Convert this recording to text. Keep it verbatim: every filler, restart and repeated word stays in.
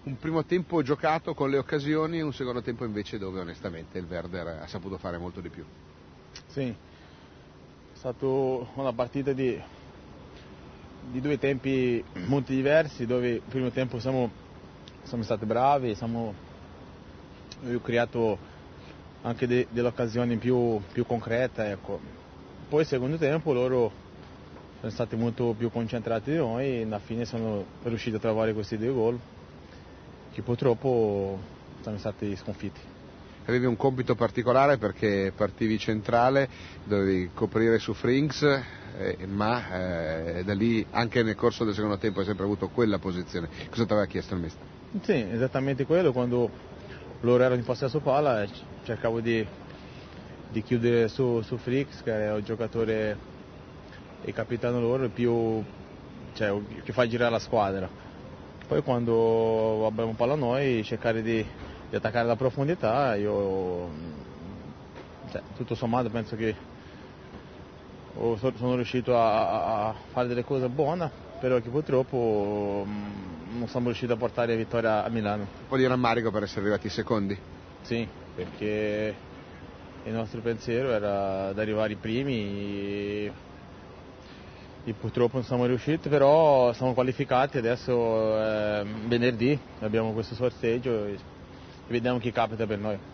un primo tempo giocato con le occasioni e un secondo tempo invece dove onestamente il Werder ha saputo fare molto di più. Sì, è stata una partita di, di due tempi molto diversi, dove il primo tempo siamo, siamo stati bravi, siamo, abbiamo creato anche de, delle occasioni più, più concrete. Ecco. Poi il secondo tempo loro sono stati molto più concentrati di noi e alla fine sono riusciti a trovare questi due gol che purtroppo siamo stati sconfitti. Avevi un compito particolare perché partivi centrale, dovevi coprire su Frings, eh, ma eh, da lì anche nel corso del secondo tempo hai sempre avuto quella posizione. Cosa ti aveva chiesto il mister? Sì, esattamente quello. Quando loro erano in possesso palla cercavo di, di chiudere su, su Frings, che è il giocatore e il capitano loro più, cioè, che fa girare la squadra. Poi quando abbiamo palla noi cercare di, di attaccare la profondità, io cioè, tutto sommato penso che sono riuscito a, a fare delle cose buone, però che purtroppo non siamo riusciti a portare la vittoria a Milano. Un po' di rammarico per essere arrivati secondi? Sì, perché il nostro pensiero era ad arrivare i primi e, e purtroppo non siamo riusciti, però siamo qualificati, adesso è venerdì abbiamo questo sorteggio e vediamo chi capita per noi.